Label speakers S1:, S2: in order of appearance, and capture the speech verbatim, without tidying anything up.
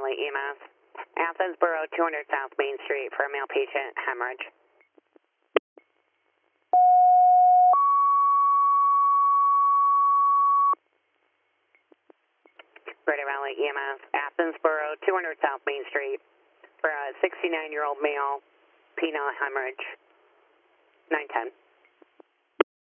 S1: Valley E M S. Athens Borough, two hundred South Main Street for a male patient, hemorrhage. Greater Valley E M S, Athens Borough, two hundred South Main Street for a sixty-nine-year-old male, penile hemorrhage, nine ten.